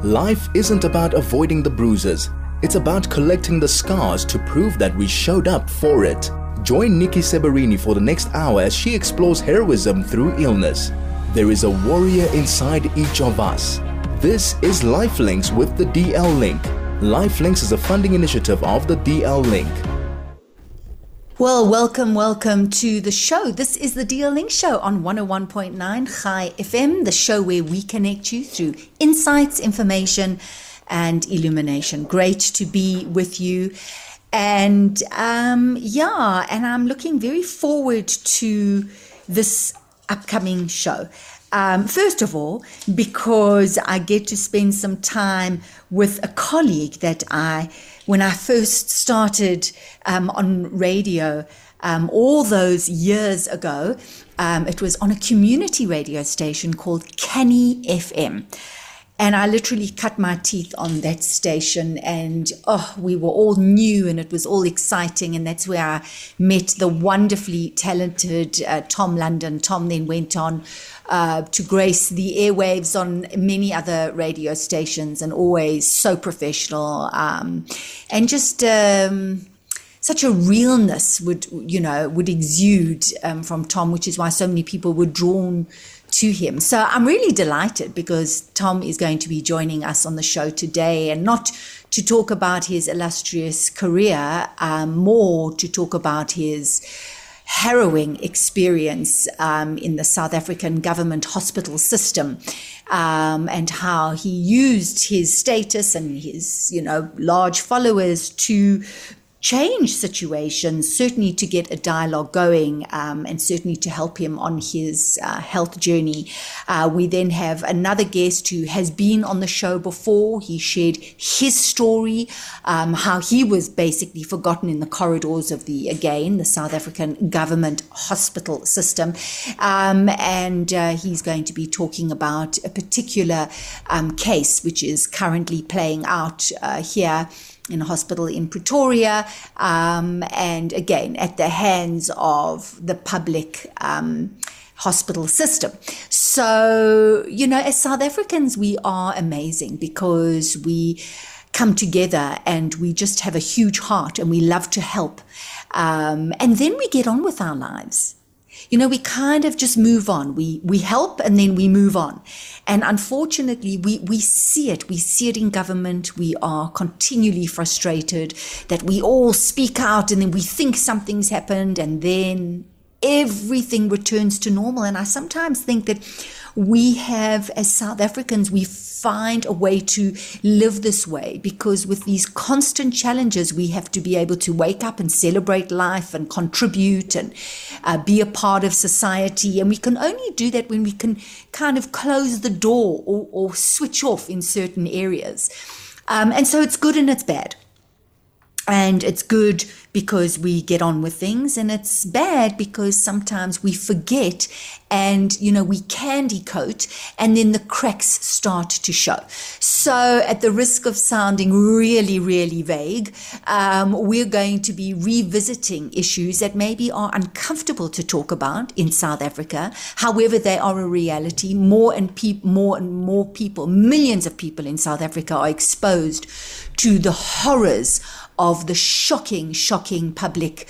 Life isn't about avoiding the bruises. It's about collecting the scars to prove that we showed up for it. Join Nikki Seberini for the next hour as she explores heroism through illness. There is a warrior inside each of us. This is Lifelinks with the DL Link. Lifelinks is a funding initiative of the DL Link. Well, welcome to the show. This is the DL Link Show on 101.9 Chai FM, the show where we connect you through insights, information, and illumination. Great to be with you. And and I'm looking very forward to this upcoming show. First of all, because I get to spend some time with a colleague that when I first started on radio all those years ago, it was on a community radio station called Canny FM. And I literally cut my teeth on that station, and we were all new and it was all exciting. And that's where I met the wonderfully talented Tom London. Tom then went on to grace the airwaves on many other radio stations, and always so professional, and just such a realness would exude from Tom, which is why so many people were drawn to him. So I'm really delighted because Tom is going to be joining us on the show today, and not to talk about his illustrious career, more to talk about his harrowing experience in the South African government hospital system, and how he used his status and his, large followers to change situations, certainly to get a dialogue going, and certainly to help him on his health journey. We then have another guest who has been on the show before. He shared his story, how he was basically forgotten in the corridors of the South African government hospital system. And he's going to be talking about a particular case which is currently playing out here in a hospital in Pretoria, and again, at the hands of the public hospital system. So, as South Africans, we are amazing because we come together and we just have a huge heart and we love to help. And then we get on with our lives. We kind of just move on. We help and then we move on. And unfortunately, we see it. We see it in government. We are continually frustrated that we all speak out and then we think something's happened and then everything returns to normal. And I sometimes think that we have, as South Africans, we find a way to live this way because with these constant challenges, we have to be able to wake up and celebrate life and contribute and be a part of society. And we can only do that when we can kind of close the door or switch off in certain areas. And so it's good and it's bad. And it's good because we get on with things, and it's bad because sometimes we forget and, we candy coat and then the cracks start to show. So at the risk of sounding really, really vague, we're going to be revisiting issues that maybe are uncomfortable to talk about in South Africa. However, they are a reality. More and more people, millions of people in South Africa are exposed to the horrors of the shocking public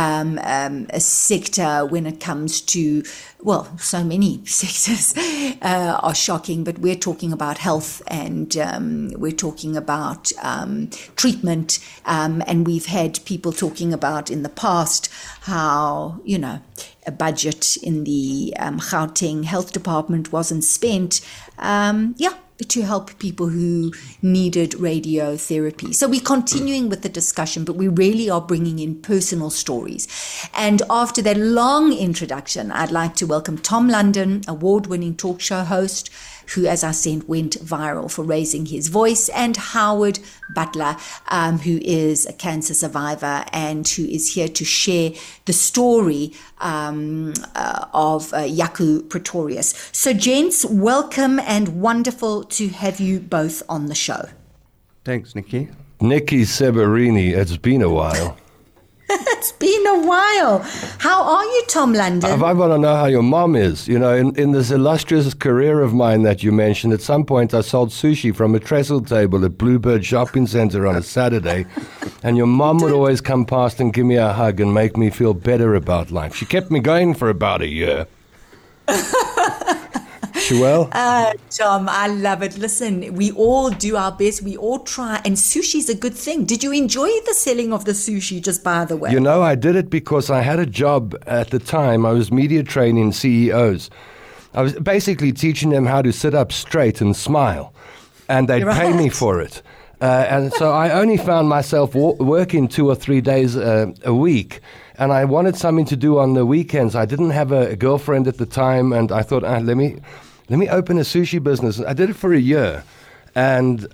sector when it comes to, so many sectors are shocking, but we're talking about health and we're talking about treatment, and we've had people talking about in the past how, a budget in the Gauteng Health Department wasn't spent, to help people who needed radiotherapy. So we're continuing with the discussion, but we really are bringing in personal stories. And after that long introduction, I'd like to welcome Tom London, award-winning talk show host, who, as I said, went viral for raising his voice, and Howard Butler, who is a cancer survivor and who is here to share the story of Jaco Pretorius. So, gents, welcome and wonderful to have you both on the show. Thanks, Nikki. Nikki Seberini, it's been a while. It's been been a while. How are you, Tom London? I want to know how your mom is. You know, in this illustrious career of mine that you mentioned, at some point I sold sushi from a trestle table at Bluebird Shopping Centre on a Saturday, and your mom would always come past and give me a hug and make me feel better about life. She kept me going for about a year. She well? Tom, I love it. Listen, we all do our best. We all try. And sushi's a good thing. Did you enjoy the selling of the sushi, just by the way? You know, I did it because I had a job at the time. I was media training CEOs. I was basically teaching them how to sit up straight and smile. And they'd pay me for it. And so I only found myself working 2 or 3 days a week. And I wanted something to do on the weekends. I didn't have a girlfriend at the time. And I thought, let me open a sushi business. I did it for a year. And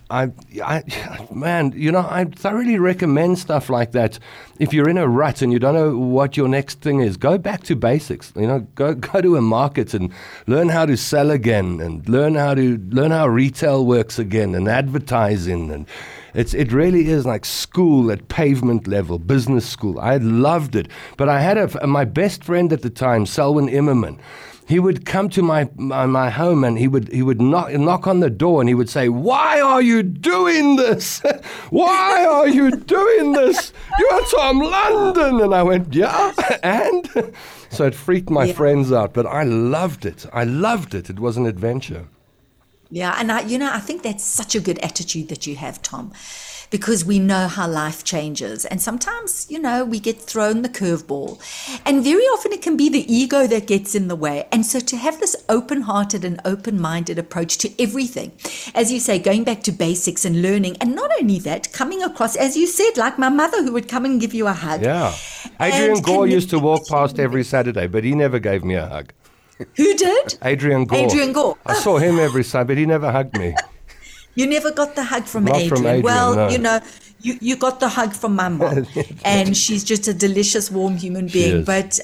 man, you know, I thoroughly recommend stuff like that. If you're in a rut and you don't know what your next thing is, go back to basics. You know, go to a market and learn how to sell again, and learn how retail works again, and advertising. And it really is like school at pavement level, business school. I loved it. But I had my best friend at the time, Selwyn Immerman. He would come to my home, and he would knock on the door, and he would say, "Why are you doing this? Why are you doing this? You're Tom London." And I went, "Yeah," and so it freaked my friends out, but I loved it. It was an adventure. Yeah, and I think that's such a good attitude that you have, Tom, because we know how life changes. And sometimes, you know, we get thrown the curveball. And very often it can be the ego that gets in the way. And so to have this open-hearted and open-minded approach to everything, as you say, going back to basics and learning, and not only that, coming across, as you said, like my mother who would come and give you a hug. Yeah. Adrian Gore used to walk past every Saturday, but he never gave me a hug. Who did? Adrian Gore. I saw him every Sunday, but he never hugged me. You never got the hug from Not Adrian. From Adrian, well, no. You know, you got the hug from my mom, and she's just a delicious, warm human being. But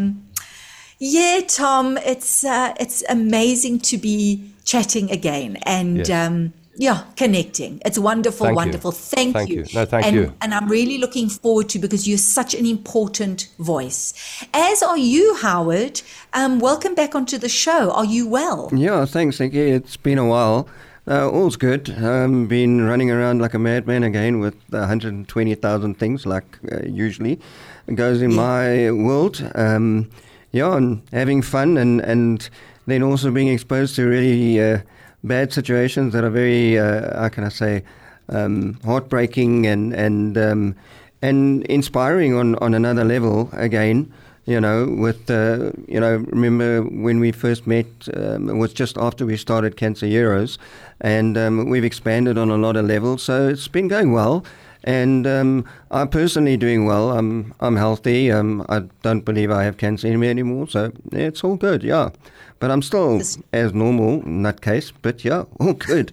yeah, Tom, it's amazing to be chatting again, and connecting. It's wonderful, wonderful. Thank you. No, thank you. And I'm really looking forward to, because you're such an important voice. As are you, Howard. Welcome back onto the show. Are you well? Yeah, thanks, Nikki. It's been a while. All's good. Been running around like a madman again with 120,000 things, like usually goes in my world. And having fun, and then also being exposed to really bad situations that are very, how can I say, heartbreaking and inspiring on another level again. You know, remember when we first met, it was just after we started Cancer Heroes, and we've expanded on a lot of levels, so it's been going well, and I'm personally doing well. I'm healthy. I don't believe I have cancer in me anymore, so it's all good, yeah. But I'm still as normal, nutcase, but yeah, all good.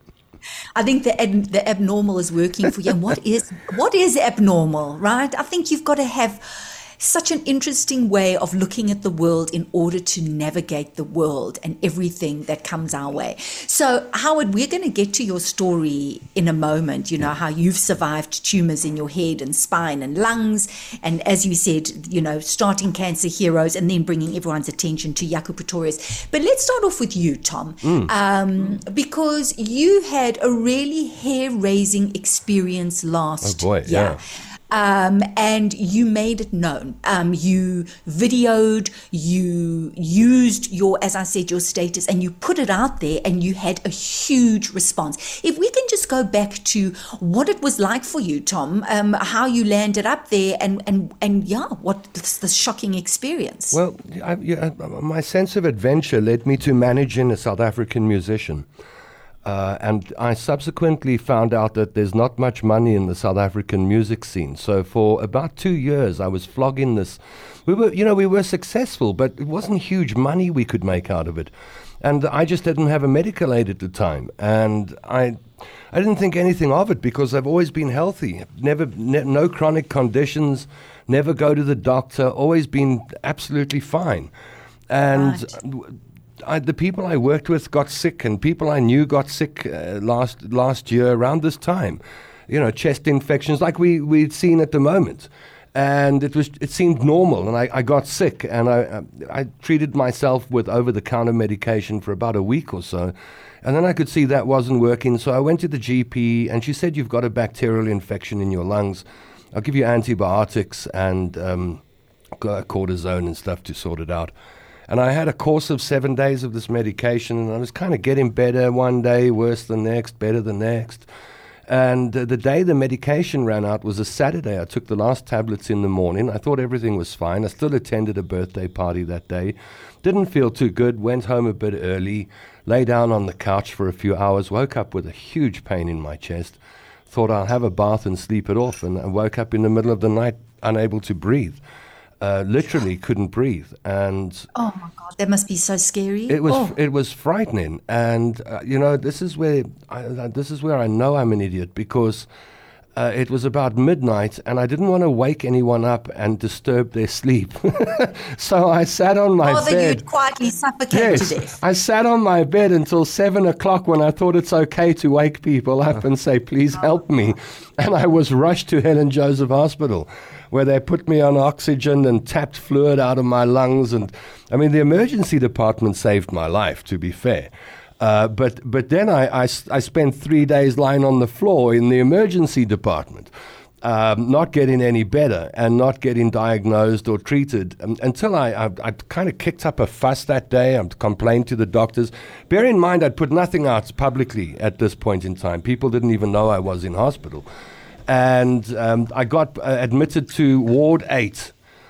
I think the abnormal is working for you. And what is abnormal, right? I think you've got to have such an interesting way of looking at the world in order to navigate the world and everything that comes our way. So, Howard, we're going to get to your story in a moment, you know, how you've survived tumors in your head and spine and lungs. And as you said, you know, starting Cancer Heroes and then bringing everyone's attention to Yaku Pretorius. But let's start off with you, Tom, because you had a really hair-raising experience last year. Yeah. And you made it known. You videoed, you used your, as I said, your status, and you put it out there, and you had a huge response. If we can just go back to what it was like for you, Tom, how you landed up there, and what the shocking experience. Well, my sense of adventure led me to managing a South African musician. And I subsequently found out that there's not much money in the South African music scene. So for about 2 years, I was flogging this. We were successful, but it wasn't huge money we could make out of it. And I just didn't have a medical aid at the time. And I didn't think anything of it because I've always been healthy. No chronic conditions, never go to the doctor, always been absolutely fine. And the people I worked with got sick, and people I knew got sick last year around this time. You know, chest infections like we'd seen at the moment. And it seemed normal, and I got sick, and I treated myself with over-the-counter medication for about a week or so, and then I could see that wasn't working, so I went to the GP, and she said, you've got a bacterial infection in your lungs. I'll give you antibiotics and cortisone and stuff to sort it out. And I had a course of 7 days of this medication, and I was kind of getting better one day, worse the next, better the next. And the day the medication ran out was a Saturday. I took the last tablets in the morning. I thought everything was fine. I still attended a birthday party that day. Didn't feel too good. Went home a bit early. Lay down on the couch for a few hours. Woke up with a huge pain in my chest. Thought I'll have a bath and sleep it off. And I woke up in the middle of the night unable to breathe. Literally couldn't breathe. And oh my God, that must be so scary. It was frightening. And this is where I know I'm an idiot, because it was about midnight and I didn't want to wake anyone up and disturb their sleep. So I sat on my bed. You'd quietly suffocate to death. I sat on my bed until 7 o'clock when I thought it's okay to wake people up and say, please help me. And I was rushed to Helen Joseph Hospital, where they put me on oxygen and tapped fluid out of my lungs. And I mean, the emergency department saved my life, to be fair. But then I spent 3 days lying on the floor in the emergency department, not getting any better and not getting diagnosed or treated until I kind of kicked up a fuss that day. I complained to the doctors. Bear in mind, I'd put nothing out publicly at this point in time. People didn't even know I was in hospital. And I got admitted to Ward 8,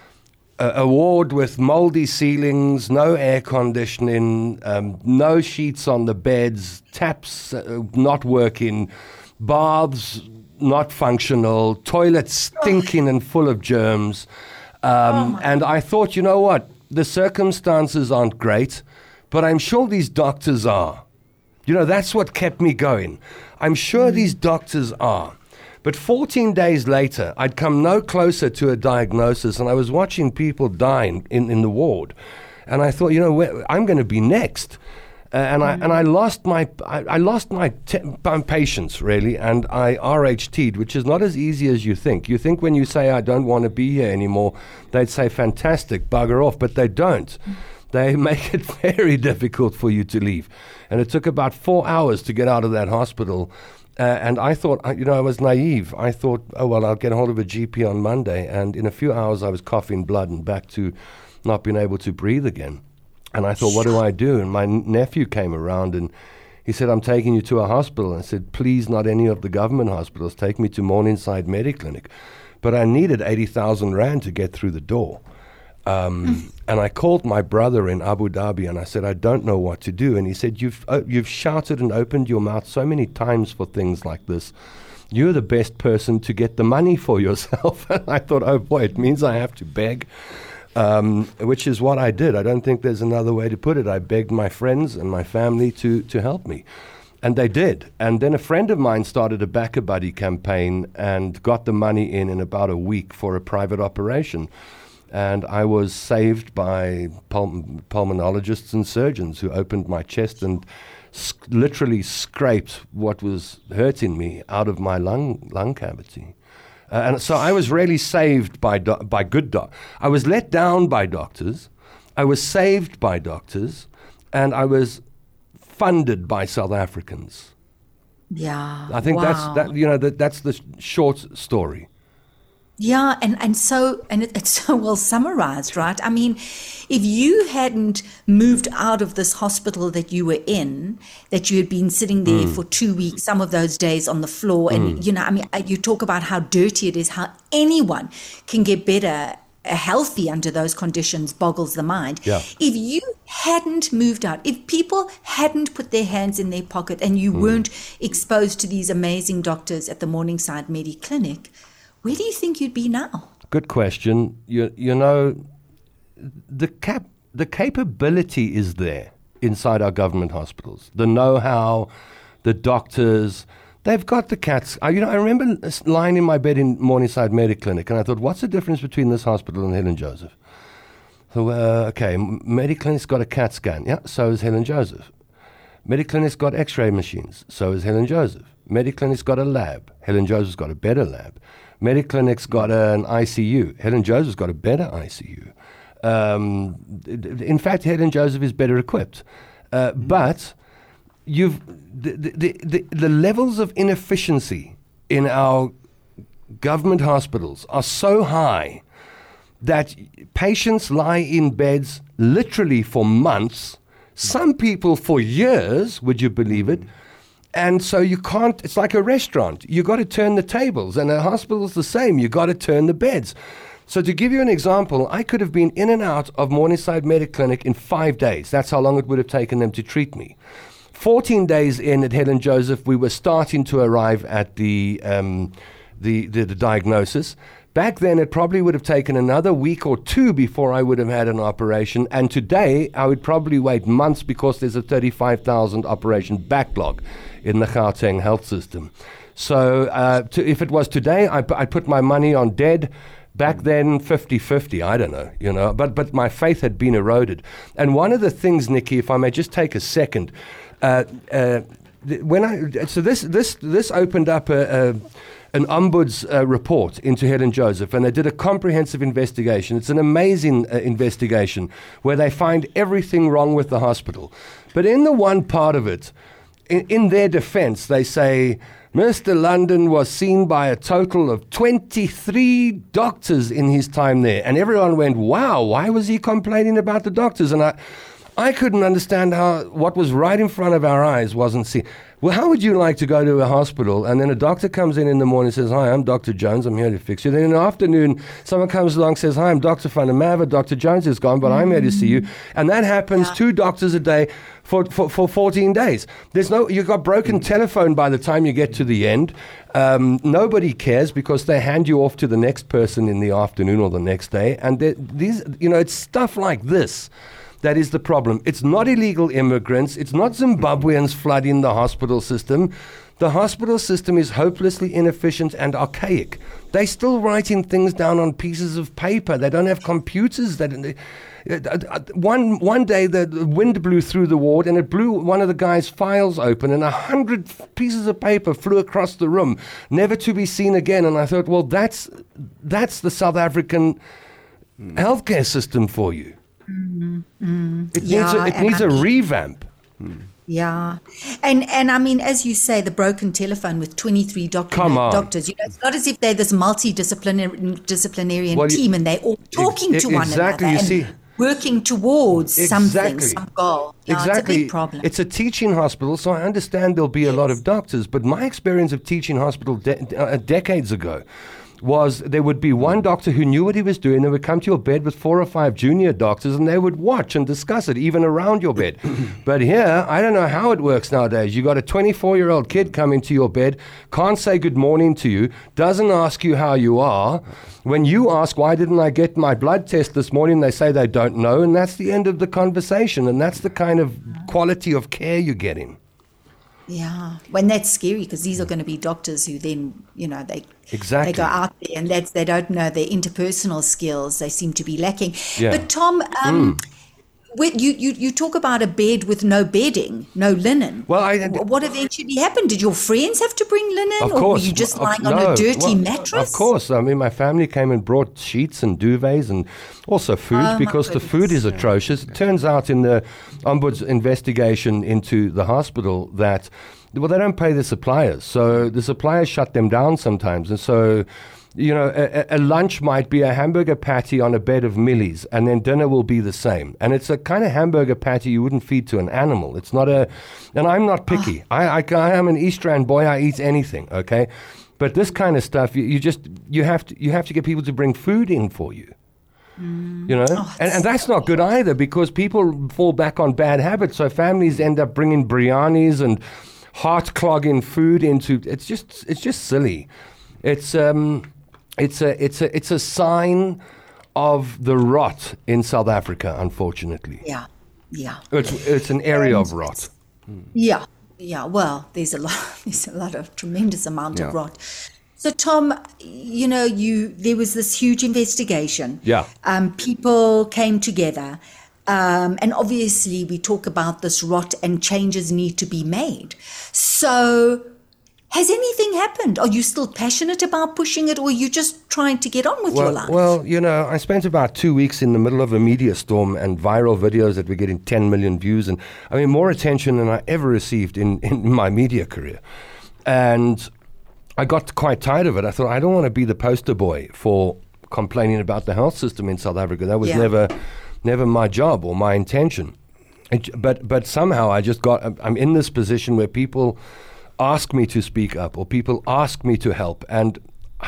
a ward with moldy ceilings, no air conditioning, no sheets on the beds, taps not working, baths not functional, toilets stinking and full of germs. And I thought, you know what, the circumstances aren't great, but I'm sure these doctors are. That's what kept me going. I'm sure these doctors are. But 14 days later, I'd come no closer to a diagnosis, and I was watching people die in the ward. And I thought, I'm going to be next. I lost my patience, really, and I RHT'd, which is not as easy as you think. You think when you say, I don't want to be here anymore, they'd say, fantastic, bugger off, but they don't. They make it very difficult for you to leave. And it took about 4 hours to get out of that hospital. And I thought, I was naive. I thought, oh, well, I'll get a hold of a GP on Monday. And in a few hours, I was coughing blood and back to not being able to breathe again. And I thought, what do I do? And my nephew came around and he said, I'm taking you to a hospital. And I said, please, not any of the government hospitals. Take me to Morningside Mediclinic. But I needed 80,000 Rand to get through the door. And I called my brother in Abu Dhabi and I said, I don't know what to do. And he said, you've shouted and opened your mouth so many times for things like this. You're the best person to get the money for yourself. And I thought, oh boy, it means I have to beg, which is what I did. I don't think there's another way to put it. I begged my friends and my family to help me. And they did. And then a friend of mine started a Back a Buddy campaign and got the money in about a week for a private operation. And I was saved by pulmonologists and surgeons who opened my chest and literally scraped what was hurting me out of my lung cavity. And so I was really saved by good doctors. I was let down by doctors. I was saved by doctors. And I was funded by South Africans. Yeah. I think that's the short story. Yeah, and it's so well summarized, right? I mean, if you hadn't moved out of this hospital that you were in, that you had been sitting there for 2 weeks, some of those days on the floor, and, you talk about how dirty it is, how anyone can get better, healthy under those conditions boggles the mind. Yeah. If you hadn't moved out, if people hadn't put their hands in their pocket and you weren't exposed to these amazing doctors at the Morningside Mediclinic, where do you think you'd be now? Good question. The capability is there inside our government hospitals. The know-how, the doctors, they've got the cats. I remember lying in my bed in Morningside Mediclinic, and I thought, what's the difference between this hospital and Helen Joseph? So, okay, Mediclinic's got a CAT scan. Yeah, so is Helen Joseph. Mediclinic's got x-ray machines. So has Helen Joseph. Mediclinic's got a lab. Helen Joseph's got a better lab. Mediclinic's got an ICU. Helen Joseph's got a better ICU. In fact, Helen Joseph is better equipped. But the levels of inefficiency in our government hospitals are so high that patients lie in beds literally for months, some people for years, would you believe it? And so you can't, it's like a restaurant. You got to turn the tables, and a hospital's the same. You got to turn the beds. So to give you an example, I could have been in and out of Morningside Mediclinic in 5 days. That's how long it would have taken them to treat me. 14 days in at Helen Joseph, we were starting to arrive at the diagnosis. Back then, it probably would have taken another week or two before I would have had an operation. And today, I would probably wait months because there's a 35,000 operation backlog in the Gauteng health system. So if it was today, I put my money on dead. Back then, 50-50, I don't know, but my faith had been eroded. And one of the things, Nikki, if I may just take a second, this opened up an ombuds report into Helen Joseph, and they did a comprehensive investigation. It's an amazing investigation where they find everything wrong with the hospital. But in the one part of it, in their defense, they say, Mr. London was seen by a total of 23 doctors in his time there. And everyone went, wow, why was he complaining about the doctors? And I couldn't understand how what was right in front of our eyes wasn't seen. Well, how would you like to go to a hospital and then a doctor comes in the morning and says, hi, I'm Dr. Jones, I'm here to fix you. Then in the afternoon, someone comes along and says, hi, I'm Dr. Van der Merwe, Dr. Jones is gone, but I'm here to see you. And that happens 2 doctors a day for 14 days. You've got broken telephone by the time you get to the end. Nobody cares because they hand you off to the next person in the afternoon or the next day. And it's stuff like this that is the problem. It's not illegal immigrants. It's not Zimbabweans flooding the hospital system. The hospital system is hopelessly inefficient and archaic. They're still writing things down on pieces of paper. They don't have computers. One day the wind blew through the ward and it blew one of the guy's files open and 100 pieces of paper flew across the room, never to be seen again. And I thought, well, that's the South African healthcare system for you. It needs a revamp. Yeah. And I mean, as you say, the broken telephone with 23 doctors, it's not as if they're this multidisciplinary team and they're all talking to one another and working towards something, some goal. It's a big problem. It's a teaching hospital, so I understand there'll be a lot of doctors, but my experience of teaching hospital decades ago was there would be one doctor who knew what he was doing. They would come to your bed with 4 or 5 junior doctors and they would watch and discuss it, even around your bed. But here, I don't know how it works nowadays. You got a 24-year-old kid coming to your bed, can't say good morning to you, doesn't ask you how you are. When you ask, why didn't I get my blood test this morning, they say they don't know, and that's the end of the conversation, and that's the kind of quality of care you're getting. Yeah, when that's scary because these are going to be doctors who then, they go out there and they don't know their interpersonal skills. They seem to be lacking. Yeah. But Tom, you talk about a bed with no bedding, no linen. Well, what eventually happened? Did your friends have to bring linen, or were you just lying on a dirty mattress? Of course. I mean, my family came and brought sheets and duvets and also food because the food is atrocious. It turns out in the Ombuds investigation into the hospital that, they don't pay the suppliers. So the suppliers shut them down sometimes. And so, a lunch might be a hamburger patty on a bed of Millie's, and then dinner will be the same. And it's a kind of hamburger patty you wouldn't feed to an animal. It's not and I'm not picky. I am an East Rand boy. I eat anything, okay? But this kind of stuff, you have to get people to bring food in for you. And that's not good either because people fall back on bad habits. So families end up bringing biryanis and heart-clogging food into. It's just silly. It's a sign of the rot in South Africa, unfortunately. Yeah. It's an area of rot. Yeah. Well, there's a lot of tremendous amount of rot. So, Tom, there was this huge investigation. Yeah. People came together. And obviously we talk about this rot and changes need to be made. So has anything happened? Are you still passionate about pushing it, or are you just trying to get on with your life? Well, I spent about 2 weeks in the middle of a media storm and viral videos that were getting 10 million views. And I mean, more attention than I ever received in my media career. And I got quite tired of it. I thought, I don't want to be the poster boy for complaining about the health system in South Africa. That was never my job or my intention. But somehow I'm in this position where people ask me to speak up, or people ask me to help. And,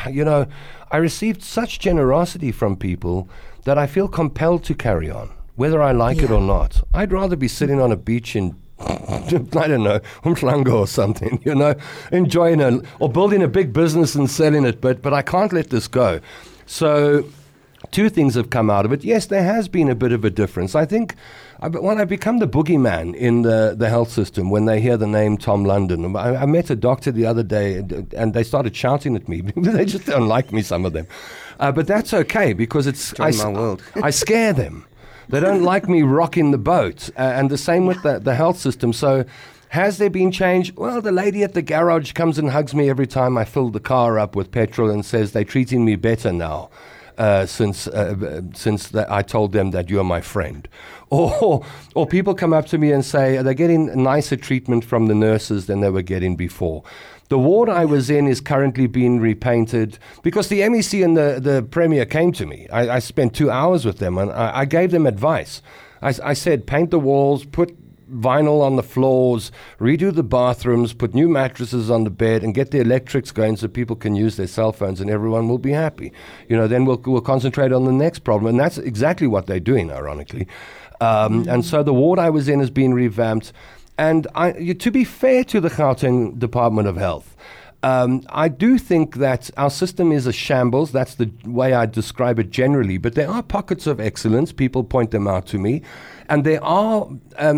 I received such generosity from people that I feel compelled to carry on, whether I like it or not. I'd rather be sitting on a beach in, I don't know, Umhlanga or something, enjoying or building a big business and selling it. But I can't let this go. So 2 things have come out of it. Yes, there has been a bit of a difference. I think when I become the boogeyman in the health system, when they hear the name Tom London, I met a doctor the other day and they started shouting at me. They just don't like me, some of them. But that's okay, because I scare them. They don't like me rocking the boat. And the same with the health system. So has there been change? Well, the lady at the garage comes and hugs me every time I fill the car up with petrol and says they're treating me better now. Since I told them that you're my friend. Or people come up to me and say they're getting nicer treatment from the nurses than they were getting before. The ward I was in is currently being repainted because the MEC and the Premier came to me. I spent 2 hours with them and I gave them advice. I said, paint the walls, put vinyl on the floors, redo the bathrooms, put new mattresses on the bed, and get the electrics going so people can use their cell phones and everyone will be happy. Then we'll concentrate on the next problem. And that's exactly what they're doing, ironically. And so the ward I was in has been revamped. And to be fair to the Gauteng Department of Health, I do think that our system is a shambles. That's the way I describe it generally. But there are pockets of excellence. People point them out to me. And there are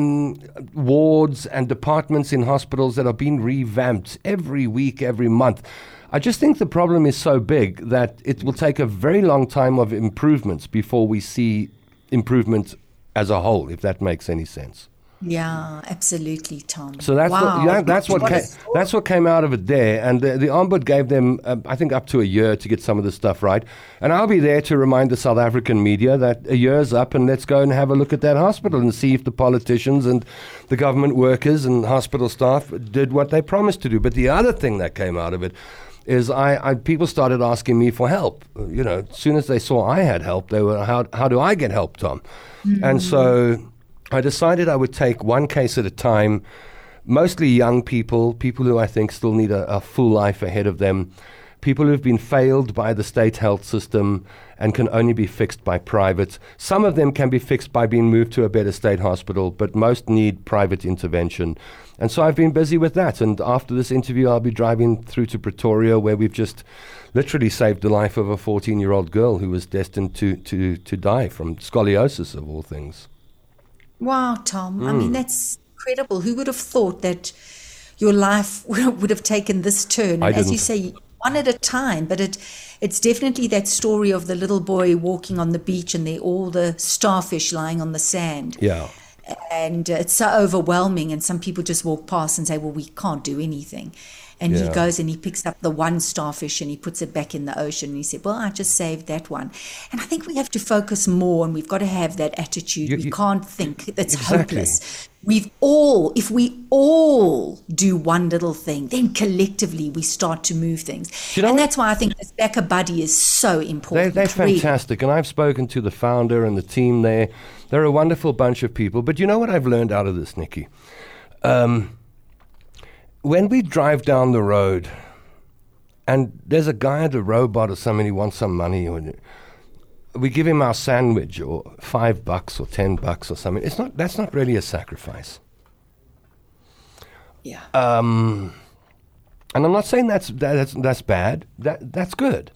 wards and departments in hospitals that are being revamped every week, every month. I just think the problem is so big that it will take a very long time of improvements before we see improvement as a whole, if that makes any sense. Yeah, absolutely, Tom. So that's what came out of it there, and the Ombud gave them, I think, up to a year to get some of this stuff right. And I'll be there to remind the South African media that a year's up, and let's go and have a look at that hospital and see if the politicians and the government workers and hospital staff did what they promised to do. But the other thing that came out of it is people started asking me for help. As soon as they saw I had help, they were, how do I get help, Tom? Mm-hmm. And so I decided I would take one case at a time, mostly young people who I think still need a full life ahead of them, people who've been failed by the state health system and can only be fixed by private. Some of them can be fixed by being moved to a better state hospital, but most need private intervention. And so I've been busy with that. And after this interview, I'll be driving through to Pretoria, where we've just literally saved the life of a 14-year-old girl who was destined to die from scoliosis, of all things. Wow, Tom. I mean, that's incredible. Who would have thought that your life would have taken this turn? And as you say, one at a time. But it's definitely that story of the little boy walking on the beach and all the starfish lying on the sand. Yeah. And it's so overwhelming. And some people just walk past and say, well, we can't do anything. And he goes and he picks up the one starfish and he puts it back in the ocean. And he said, well, I just saved that one. And I think we have to focus more, and we've got to have that attitude. We can't think it's hopeless. If we all do one little thing, then collectively we start to move things. And that's why I think this BackaBuddy is so important. They're fantastic. And I've spoken to the founder and the team there. They're a wonderful bunch of people. But you know what I've learned out of this, Nikki? When we drive down the road and there's a guy at a robot or somebody who wants some money, or we give him our sandwich or $5 or $10 or something, that's not really a sacrifice. Yeah. And I'm not saying that's bad. That's good.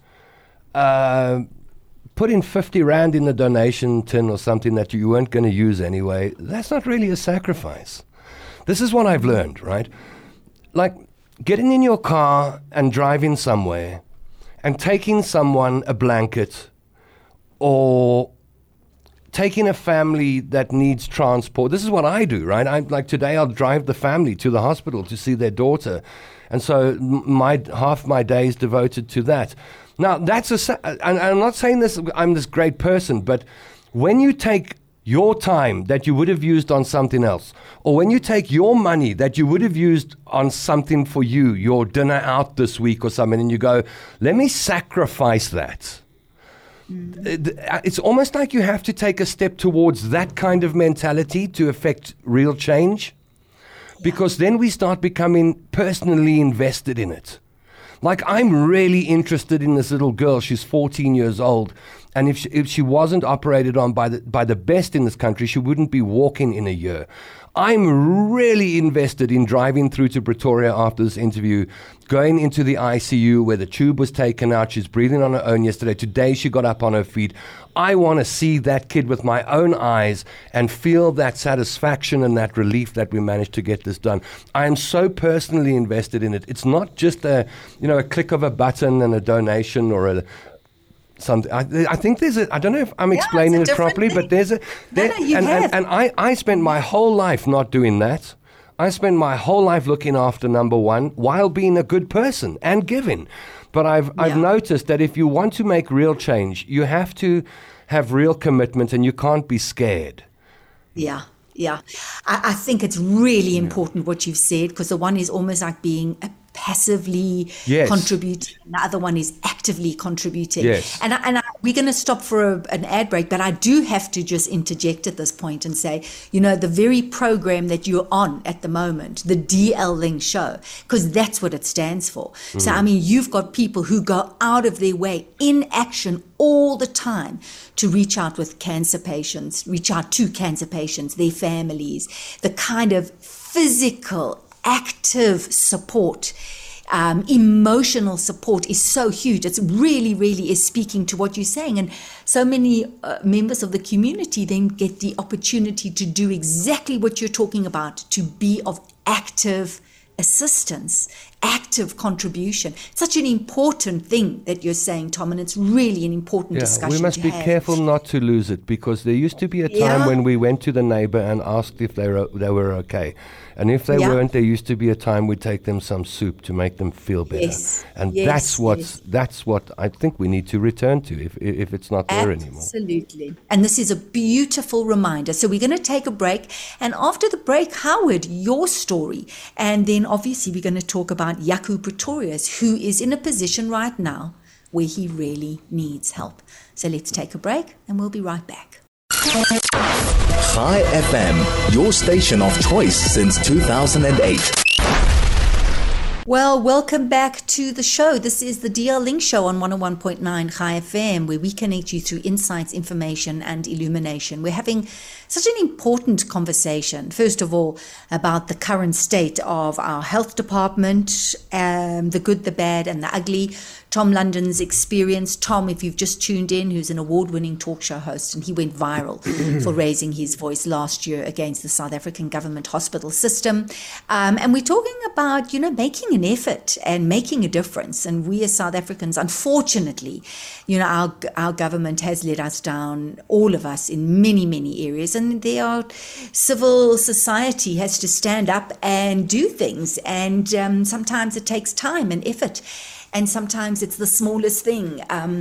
Putting 50 Rand in the donation tin or something that you weren't going to use anyway, that's not really a sacrifice. This is what I've learned, right? Like getting in your car and driving somewhere and taking someone a blanket or taking a family that needs transport. This is what I do, right? Today I'll drive the family to the hospital to see their daughter. And so half my day is devoted to that. Now, and I'm not saying this, I'm this great person, but when you take your time that you would have used on something else, or when you take your money that you would have used on something for you, your dinner out this week or something, and you go, let me sacrifice that. It's almost like you have to take a step towards that kind of mentality to affect real change, because then we start becoming personally invested in it. Like, I'm really interested in this little girl. She's 14 years old. And if she wasn't operated on by the best in this country, she wouldn't be walking in a year. I'm really invested in driving through to Pretoria after this interview, going into the ICU where the tube was taken out. She's breathing on her own yesterday. Today she got up on her feet. I want to see that kid with my own eyes and feel that satisfaction and that relief that we managed to get this done. I am so personally invested in it. It's not just a click of a button and a donation or something. I think there's I don't know if I'm explaining it properly, but I spent my whole life not doing that. I spent my whole life looking after number one while being a good person and giving. But I've noticed that if you want to make real change, you have to have real commitment and you can't be scared. Yeah. I think it's really important what you've said, because the one is almost like being a passively contributing, and the other one is actively contributing. Yes. And we're going to stop for an ad break, but I do have to just interject at this point and say, the very program that you're on at the moment, the DL Link show, because that's what it stands for. So, you've got people who go out of their way in action all the time to reach out to cancer patients, their families, the kind of physical, active support, emotional support is so huge. It's really, really is speaking to what you're saying. And so many members of the community then get the opportunity to do exactly what you're talking about, to be of active assistance, active contribution. Such an important thing that you're saying, Tom, and it's really an important discussion. We must be careful not to lose it, because there used to be a time when we went to the neighbor and asked if they were okay. And if they weren't, there used to be a time we'd take them some soup to make them feel better. That's what I think we need to return to if it's not there anymore. Absolutely. And this is a beautiful reminder. So we're going to take a break. And after the break, Howard, your story. And then obviously we're going to talk about Yaku Pretorius, who is in a position right now where he really needs help. So let's take a break and we'll be right back. Chai FM, your station of choice since 2008. Well, welcome back to the show. This is the DL Link Show on 101.9 Chai FM, where we connect you through insights, information, and illumination. We're having such an important conversation, first of all, about the current state of our health department, the good, the bad, and the ugly. Tom London's experience. Tom, if you've just tuned in, who's an award-winning talk show host, and he went viral for raising his voice last year against the South African government hospital system. And we're talking about, making an effort and making a difference. And we as South Africans, unfortunately, our government has let us down, all of us, in many, many areas. And civil society has to stand up and do things. And sometimes it takes time and effort. And sometimes it's the smallest thing,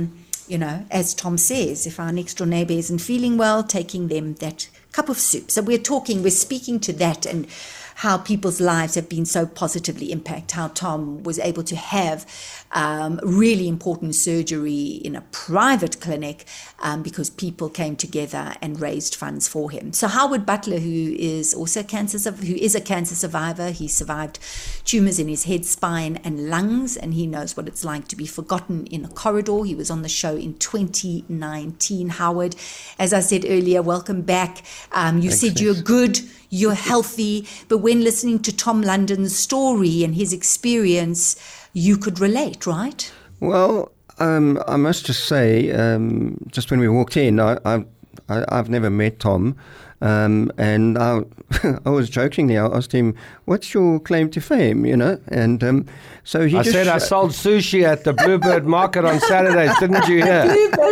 as Tom says, if our next door neighbor isn't feeling well, taking them that cup of soup. So we're speaking to that and how people's lives have been so positively impacted, how Tom was able to have really important surgery in a private clinic because people came together and raised funds for him. So Howard Butler, who is a cancer survivor, he survived tumors in his head, spine, and lungs, and he knows what it's like to be forgotten in a corridor. He was on the show in 2019. Howard, as I said earlier, welcome back. You said you're good, you're healthy, but when listening to Tom London's story and his experience, you could relate, right? Well, I must just say, just when we walked in, I've never met Tom, And I was jokingly, I asked him, "What's your claim to fame?" And so he I said I sold sushi at the Bluebird Market on Saturdays. Didn't you hear?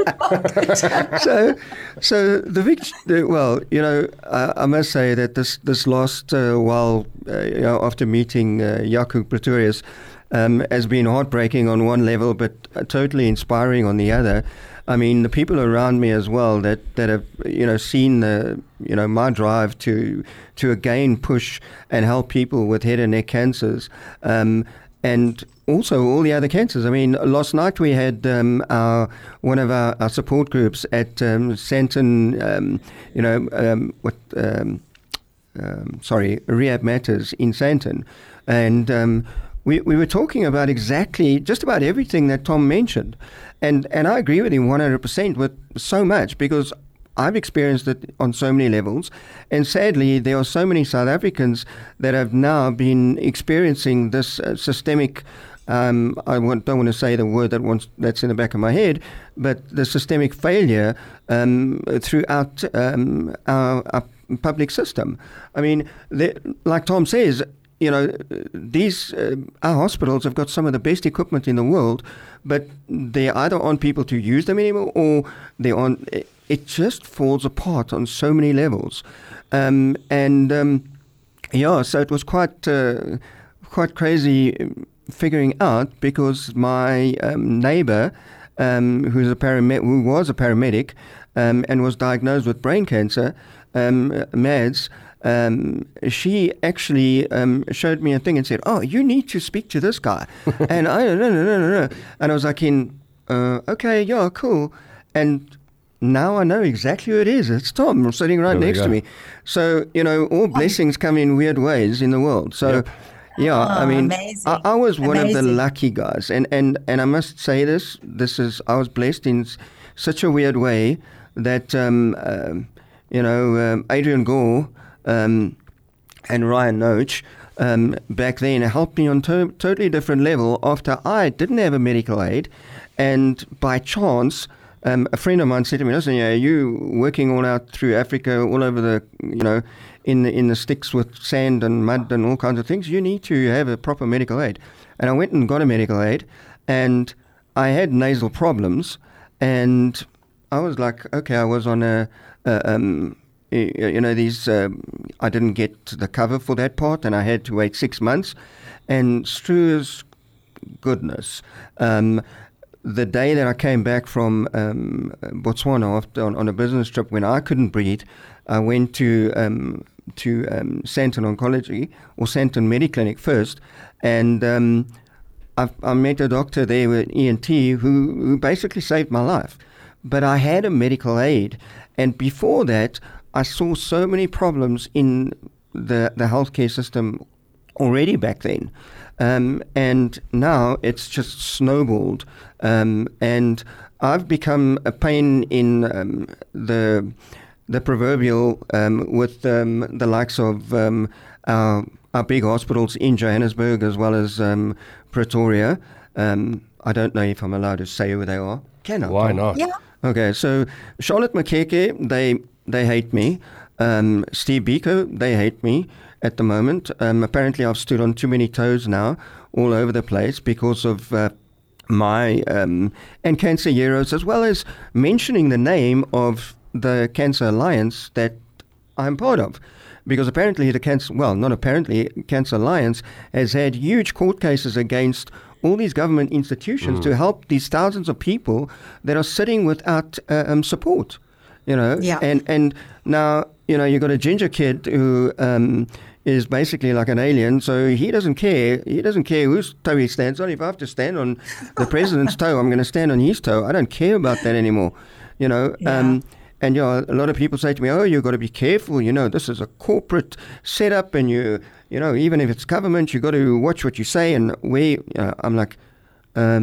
so I must say that this last while, after meeting Jaco Pretorius, has been heartbreaking on one level, but totally inspiring on the other. I mean, the people around me as well that have seen my drive to again push and help people with head and neck cancers, and also all the other cancers. I mean, last night we had one of our support groups at Sandton, Rehab Matters in Sandton, and we were talking about exactly just about everything that Tom mentioned. And I agree with him 100% with so much, because I've experienced it on so many levels. And sadly, there are so many South Africans that have now been experiencing this systemic, don't want to say the word that's in the back of my head, but the systemic failure throughout our public system. I mean, like Tom says, these our hospitals have got some of the best equipment in the world, but they're either on people to use them anymore, or they're on. It just falls apart on so many levels, so it was quite crazy figuring out, because my neighbor, who was a paramedic, and was diagnosed with brain cancer, Mads. She actually showed me a thing and said, "Oh, you need to speak to this guy." And no. And I was like, okay, yeah, cool. And now I know exactly who it is. It's Tom sitting right next to me. So, all blessings come in weird ways in the world. So, I mean, I was one of the lucky guys. And I must say I was blessed in such a weird way that, Adrian Gore, and Ryan Noach back then helped me on totally different level after I didn't have a medical aid. And by chance, a friend of mine said to me, "Listen, you working all out through Africa, all over the, in the sticks with sand and mud and all kinds of things, you need to have a proper medical aid." And I went and got a medical aid, and I had nasal problems, and I was like, okay, I was on I didn't get the cover for that part, and I had to wait 6 months. And Stru's goodness, the day that I came back from Botswana on a business trip, when I couldn't breathe, I went to Sandton Oncology or Sandton Mediclinic first, and I met a doctor there with ENT who basically saved my life. But I had a medical aid, and before that, I saw so many problems in the healthcare system already back then. And now it's just snowballed. And I've become a pain in the proverbial with the likes of our big hospitals in Johannesburg as well as Pretoria. I don't know if I'm allowed to say who they are. Can I? Why not? Yeah. Okay, so Charlotte Makeke, they hate me. Steve Biko, they hate me at the moment. Apparently I've stood on too many toes now all over the place because of my and Cancer Heroes, as well as mentioning the name of the Cancer Alliance that I'm part of. Because apparently Cancer Alliance has had huge court cases against all these government institutions to help these thousands of people that are sitting without support, Yeah. And now, you've got a ginger kid who is basically like an alien, so he doesn't care. He doesn't care whose toe he stands on. If I have to stand on the president's toe, I'm going to stand on his toe. I don't care about that anymore, Yeah. And a lot of people say to me, "Oh, you've got to be careful. This is a corporate setup, and even if it's government, you've got to watch what you say." And I'm like, let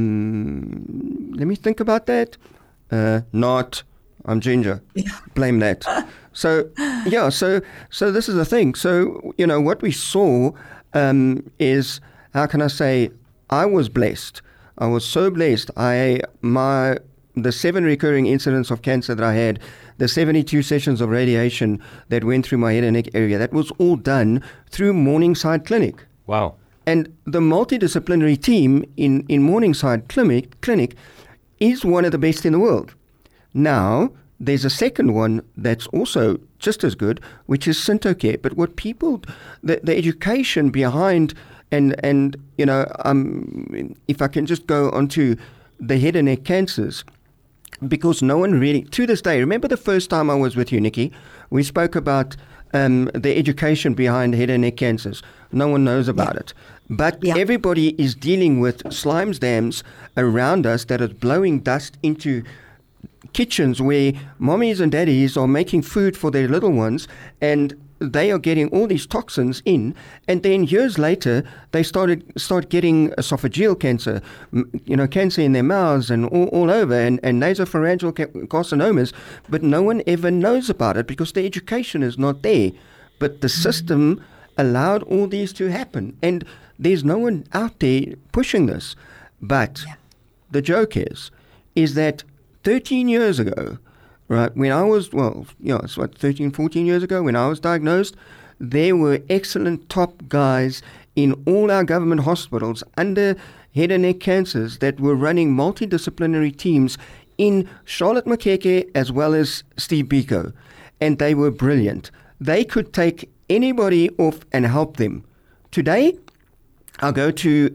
me think about that. Not, I'm ginger. Yeah. Blame that. So this is the thing. So what we saw is, how can I say, I was blessed. I was so blessed. The 7 recurring incidents of cancer that I had, the 72 sessions of radiation that went through my head and neck area, that was all done through Morningside Clinic. Wow. And the multidisciplinary team in Morningside Clinic is one of the best in the world. Now, there's a second one that's also just as good, which is Syntocare. But what people, the education behind, and you know, if I can just go onto the head and neck cancers, because no one really, to this day, remember the first time I was with you, Nikki, we spoke about the education behind head and neck cancers. No one knows about it. But everybody is dealing with slimes dams around us that is blowing dust into kitchens where mommies and daddies are making food for their little ones, and they are getting all these toxins in, and then years later they start getting esophageal cancer, you know, cancer in their mouths and all over, and nasopharyngeal carcinomas, but no one ever knows about it because the education is not there. But the system allowed all these to happen, and there's no one out there pushing this. But the joke is that 13 years ago, right, when I was, it's 13, 14 years ago, when I was diagnosed, there were excellent top guys in all our government hospitals under head and neck cancers that were running multidisciplinary teams in Charlotte Makeke as well as Steve Biko. And they were brilliant. They could take anybody off and help them. Today, I'll go to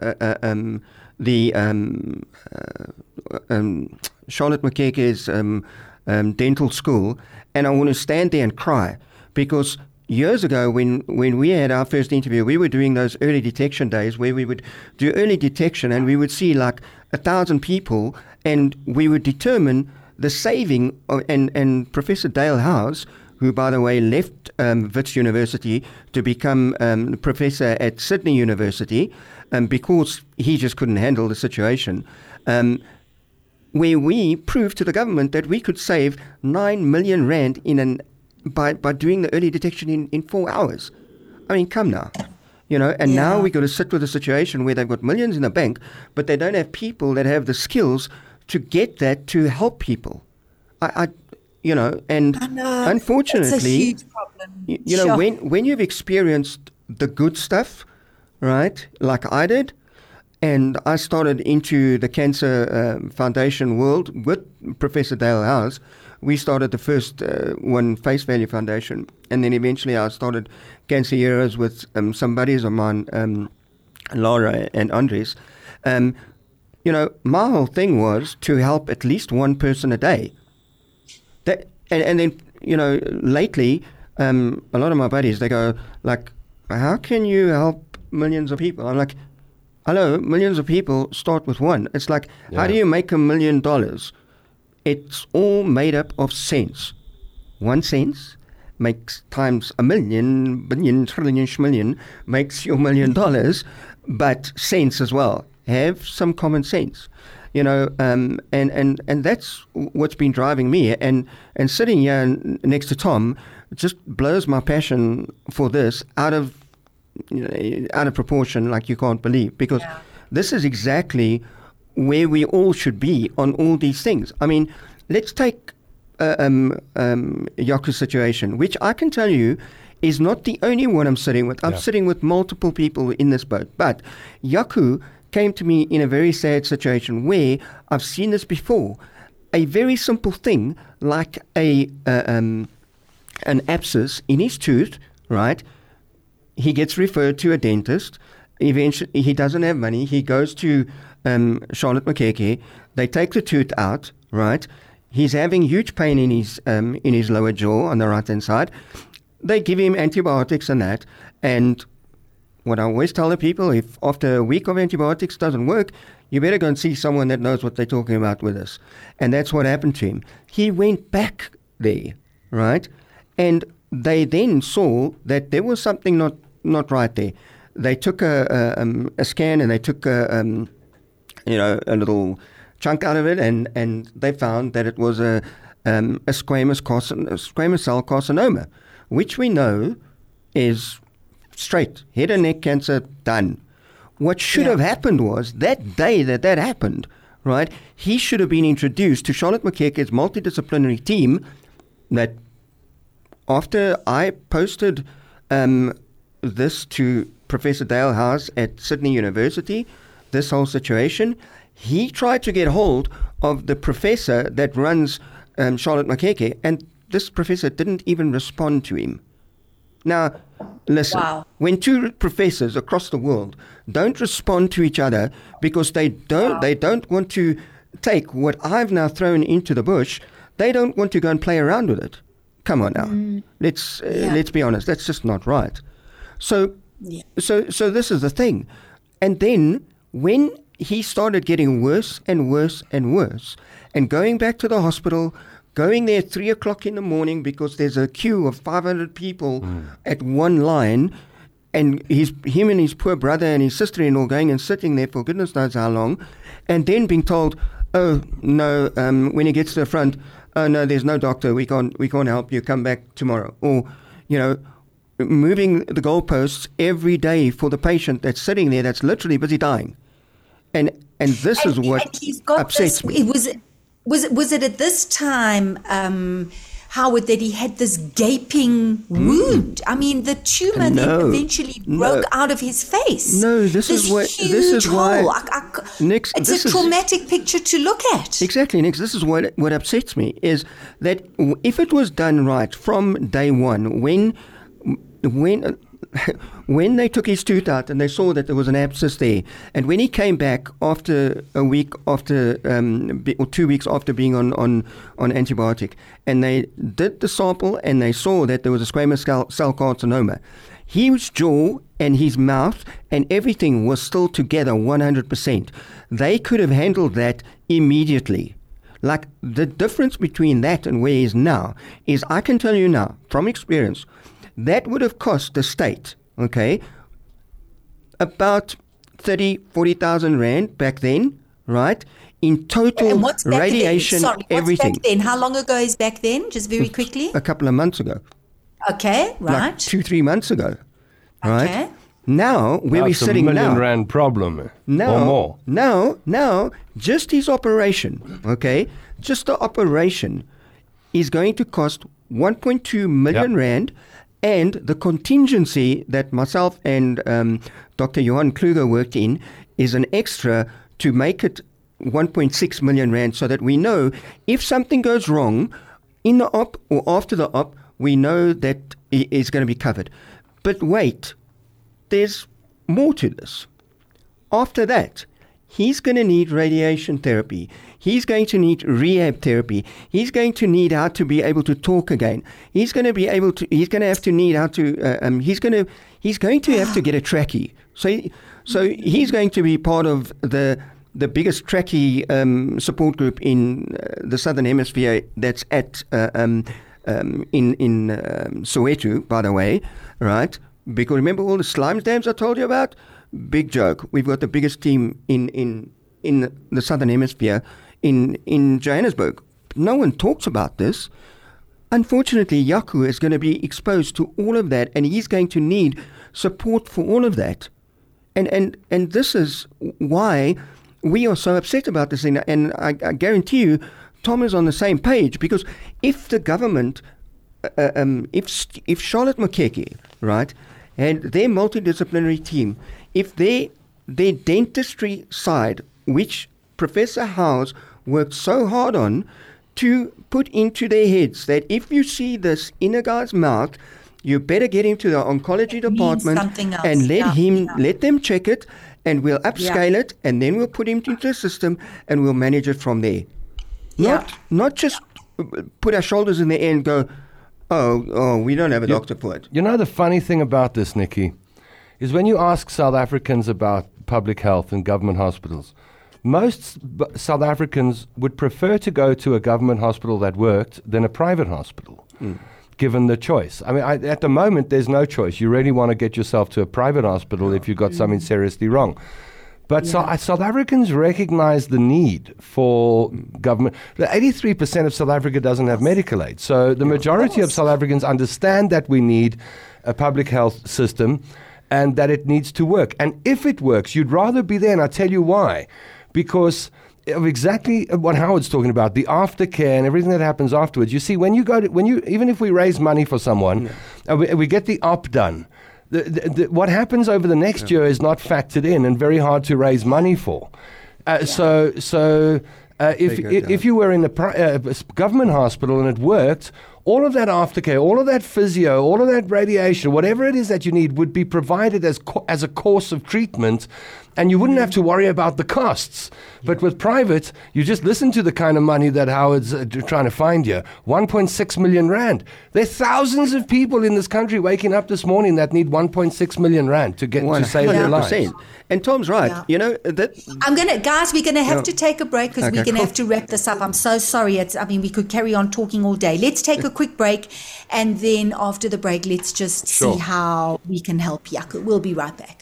Charlotte Makeke's dental school, and I want to stand there and cry, because years ago when we had our first interview, we were doing those early detection days where we would do early detection, and we would see like 1,000 people, and we would determine the saving of, and Professor Dale Howes, who by the way left Wits University to become professor at Sydney University, because he just couldn't handle the situation, where we proved to the government that we could save 9 million rand by doing the early detection in 4 hours. I mean, come now. You know, and now we got to sit with a situation where they've got millions in the bank, but they don't have people that have the skills to get that to help people. You know, and unfortunately, it's a huge problem. You know, when you've experienced the good stuff, right, like I did, and I started into the Cancer Foundation world with Professor Dale Howes. We started the first one, Face Value Foundation, and then eventually I started Cancer Heroes with some buddies of mine, Laura and Andres. You know, my whole thing was to help at least one person a day. And then, you know, lately, a lot of my buddies, they go, like, how can you help millions of people? I'm like, hello, millions of people start with one. It's like, how do you make $1 million? It's all made up of cents. 1 cent makes times 1 million, billion, trillion, schmillion, makes your $1 million, but cents as well. Have some common sense. You know, and that's what's been driving me. And sitting here next to Tom just blows my passion for this out of proportion, like you can't believe. Because this is exactly where we all should be on all these things. I mean, let's take Yaku's situation, which I can tell you is not the only one I'm sitting with. I'm sitting with multiple people in this boat. But Yaku came to me in a very sad situation where I've seen this before. A very simple thing like an abscess in his tooth, right? He gets referred to a dentist. Eventually, he doesn't have money. He goes to Charlotte Makeke. They take the tooth out, right? He's having huge pain in his lower jaw on the right-hand side. They give him antibiotics and that, and what I always tell the people, if after a week of antibiotics doesn't work, you better go and see someone that knows what they're talking about with us. And that's what happened to him. He went back there, right? And they then saw that there was something not right there. They took a scan, and they took a little chunk out of it, and they found that it was a squamous cell carcinoma, which we know is straight head and neck cancer, done. What should have happened was that day that happened, right? He should have been introduced to Charlotte Makeke's multidisciplinary team that after I posted this to Professor Dale House at Sydney University, this whole situation, he tried to get hold of the professor that runs Charlotte Makeke, and this professor didn't even respond to him. Now, listen, when two professors across the world don't respond to each other because they don't want to take what I've now thrown into the bush, they don't want to go and play around with it. Come on now, let's be honest. That's just not right. So this is the thing. And then when he started getting worse and worse and worse, and going back to the hospital, going there at 3 o'clock in the morning because there's a queue of 500 people at one line, and him and his poor brother and his sister-in-law going and sitting there for goodness knows how long, and then being told, oh no, when he gets to the front, oh no, there's no doctor, we can't help you, come back tomorrow. Or, moving the goalposts every day for the patient that's sitting there that's literally busy dying. And this is what upsets me. Was it at this time, Howard, that he had this gaping wound? I mean, the tumor then eventually broke out of his face. No, this is why, Nix, it's a traumatic picture to look at. Exactly, Nix. This is what upsets me, is that if it was done right from day one, when they took his tooth out and they saw that there was an abscess there, and when he came back after a week after or 2 weeks after being on antibiotic, and they did the sample and they saw that there was a squamous cell carcinoma, his jaw and his mouth and everything was still together 100%. They could have handled that immediately. Like, the difference between that and where he is now is, I can tell you now from experience, that would have cost the state, about 40,000 Rand back then, right? In total radiation, everything. Back then? How long ago is back then? Just very quickly. A couple of months ago. Okay, right. Like 2-3 months ago, right? Okay. Now, where we're sitting now. That's a $1 million Rand problem, or more. Now, just his operation, just the operation is going to cost 1.2 million Rand. And the contingency that myself and Dr. Johan Kluger worked in is an extra to make it 1.6 million Rand, so that we know if something goes wrong in the op or after the op, we know that it is going to be covered. But wait, there's more to this. After that, he's going to need radiation therapy. He's going to need rehab therapy. He's going to need how to be able to talk again. He's going to be able to. He's going to have to need how to. He's going to have to get a trachea. So he's going to be part of the biggest trachea support group in the Southern Hemisphere. That's at in Soweto, by the way, right? Because remember all the slime dams I told you about? Big joke. We've got the biggest team in the Southern Hemisphere in Johannesburg. No one talks about this. Unfortunately, Yaku is going to be exposed to all of that, and he's going to need support for all of that. And this is why we are so upset about this thing. And I guarantee you, Tom is on the same page, because if the government, if Charlotte Makeke, right, and their multidisciplinary team, if their dentistry side, which Professor Howes worked so hard on to put into their heads that if you see this in a guy's mouth, you better get him to the oncology department and let them check it, and we'll upscale it, and then we'll put him into the system and we'll manage it from there. Not just put our shoulders in the air and go, oh, we don't have a doctor for it. You know, the funny thing about this, Nikki, is when you ask South Africans about public health and government hospitals, most South Africans would prefer to go to a government hospital that worked than a private hospital, given the choice. I mean, at the moment, there's no choice. You really want to get yourself to a private hospital if you've got something seriously wrong. But South Africans recognize the need for government. 83% of South Africa doesn't have medical aid. So the majority of South Africans understand that we need a public health system and that it needs to work. And if it works, you'd rather be there, and I'll tell you why. Because of exactly what Howard's talking about, the aftercare and everything that happens afterwards. You see, even if we raise money for someone, we get the op done. What happens over the next year is not factored in and very hard to raise money for. If you were in a government hospital and it worked, all of that aftercare, all of that physio, all of that radiation, whatever it is that you need would be provided as a course of treatment, and you wouldn't have to worry about the costs. But with private, you just listen to the kind of money that Howard's trying to find here. 1.6 million rand. There are thousands of people in this country waking up this morning that need 1.6 million rand to save their lives. And Tom's right. Yeah. You know that. We're gonna have to take a break because we're gonna have to wrap this up. I'm so sorry. We could carry on talking all day. Let's take a quick break, and then after the break, let's just see how we can help Jaco. We'll be right back.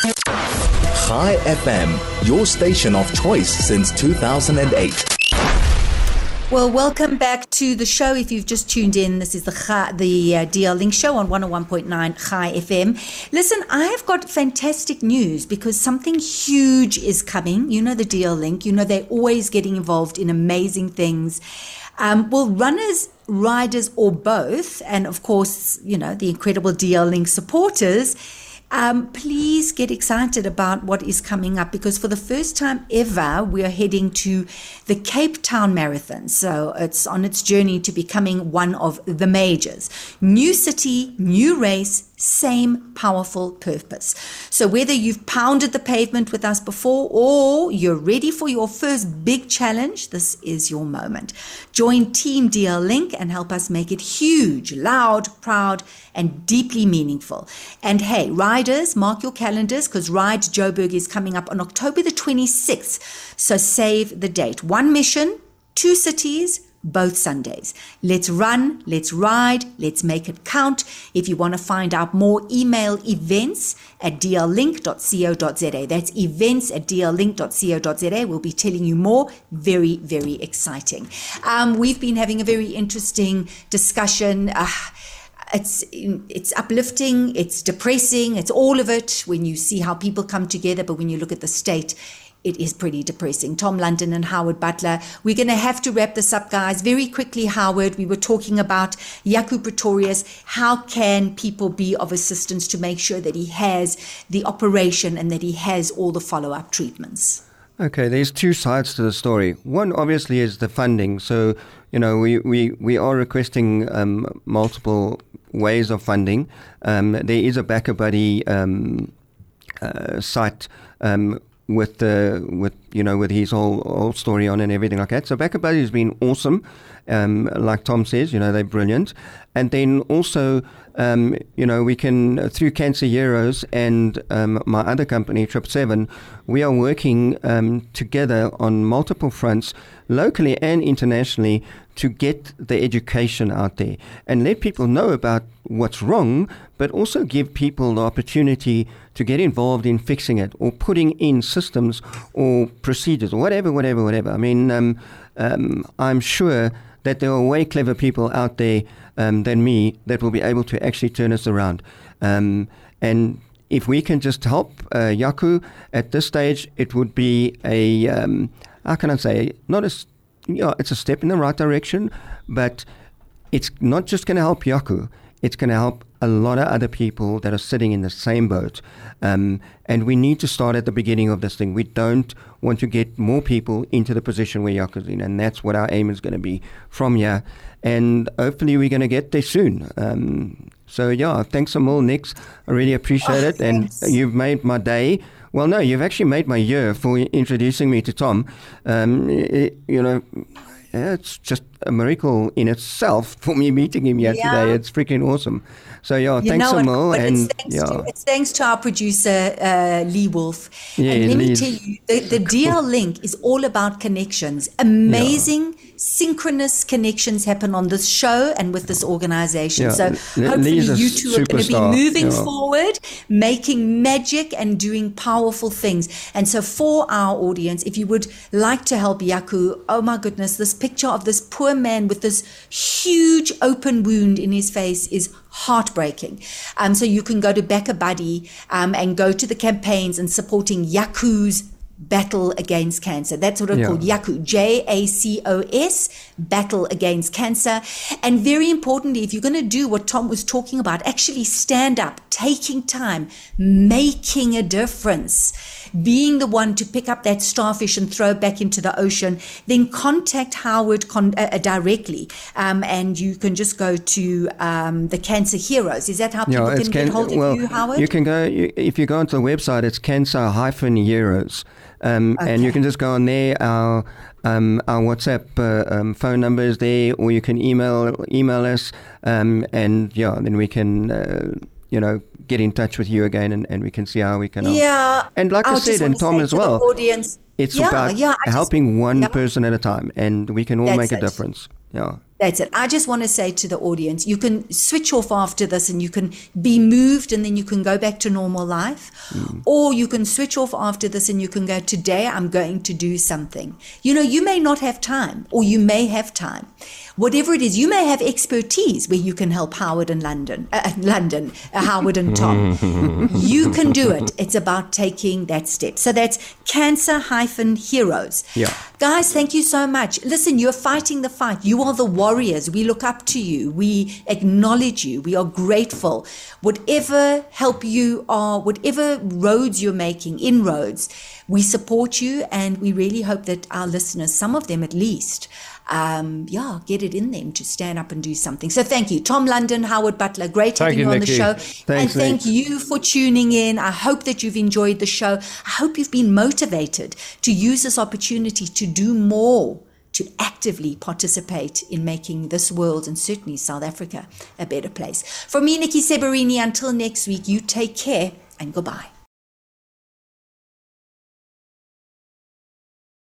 Chai FM, your station of choice since 2008. Well, welcome back to the show. If you've just tuned in, this is the DL Link Show on 101.9 Chai FM. Listen, I have got fantastic news because something huge is coming. You know the DL Link. You know they're always getting involved in amazing things. Runners, riders, or both, and of course, you know, the incredible DL Link supporters, please get excited about what is coming up, because for the first time ever, we are heading to the Cape Town Marathon. So it's on its journey to becoming one of the majors. New city, new race, same powerful purpose. So whether you've pounded the pavement with us before or you're ready for your first big challenge, this is your moment. Join Team DL Link and help us make it huge, loud, proud, and deeply meaningful. And hey, riders, mark your calendars because Ride Joburg is coming up on October the 26th. So save the date. One mission, two cities, both Sundays. Let's run, let's ride, let's make it count. If you want to find out more, email events@dllink.co.za. That's events@dllink.co.za. We'll be telling you more. Very, very exciting. We've been having a very interesting discussion. It's uplifting, it's depressing, it's all of it when you see how people come together, but when you look at the state, it is pretty depressing. Tom London and Howard Butler. We're going to have to wrap this up, guys. Very quickly, Howard, we were talking about Jaco Pretorius. How can people be of assistance to make sure that he has the operation and that he has all the follow-up treatments? Okay, there's two sides to the story. One, obviously, is the funding. So, you know, we are requesting multiple ways of funding. There is a BackaBuddy site with his whole story on and everything like that. So BackaBuddy has been awesome. Like Tom says, you know, they're brilliant. And then also, we can, through Cancer Heroes and my other company, 777, we are working together on multiple fronts, locally and internationally, to get the education out there and let people know about what's wrong, but also give people the opportunity to get involved in fixing it or putting in systems or procedures or whatever. I mean, I'm sure that there are way clever people out there than me that will be able to actually turn us around. And if we can just help Jaco at this stage, it would be it's a step in the right direction, but it's not just going to help Jaco. It's going to help a lot of other people that are sitting in the same boat. And we need to start at the beginning of this thing. We don't want to get more people into the position where Jaco's in, and that's what our aim is going to be from here. And hopefully we're going to get there soon. Thanks a mil, Nix. I really appreciate it. Thanks. And you've made my day. Well, no, you've actually made my year for introducing me to Tom. It's just a miracle in itself for me meeting him here today. It's freaking awesome. So, thanks a mil. It's thanks to our producer, Lee Wolf. Yeah, and let me tell you, the DL Link is all about connections. Amazing, synchronous connections happen on this show and with this organization. Yeah. So hopefully you two are going to be moving forward, making magic and doing powerful things. And so for our audience, if you would like to help Jaco, oh my goodness, this picture of this poor man with this huge open wound in his face is heartbreaking. So you can go to BackaBuddy and go to the campaigns and supporting Jaco's Battle Against Cancer. That's what it's called, JACOS, JACOS, Battle Against Cancer. And very importantly, if you're going to do what Tom was talking about, actually stand up, taking time, making a difference, being the one to pick up that starfish and throw it back into the ocean, then contact Howard directly. And you can just go to the Cancer Heroes. Is that how people can get hold of you, Howard? You can go, if you go onto the website, it's Cancer-Heroes. And you can just go on there. Our WhatsApp phone number is there, or you can email us, and then we can get in touch with you again, and we can see how we can help. Yeah, and like I said, and Tom as well, audience, it's about helping one person at a time, and we can all make a difference. Yeah. That's it. I just want to say to the audience, you can switch off after this and you can be moved and then you can go back to normal life. Or you can switch off after this and you can go, today I'm going to do something. You may not have time, or you may have time. Whatever it is, you may have expertise where you can help Howard and Howard and Tom. You can do it. It's about taking that step. So that's Cancer-Heroes. Yeah. Guys, thank you so much. Listen, you're fighting the fight. You are the warriors. We look up to you. We acknowledge you. We are grateful. Whatever help you are, whatever roads you're making, inroads, we support you, and we really hope that our listeners, some of them at least, get it in them to stand up and do something. So thank you, Tom London, Howard Butler. Great having you on the show. Thanks, and thank you for tuning in. I hope that you've enjoyed the show. I hope you've been motivated to use this opportunity to do more, to actively participate in making this world, and certainly South Africa, a better place. From me, Nikki Seberini, until next week, you take care and goodbye.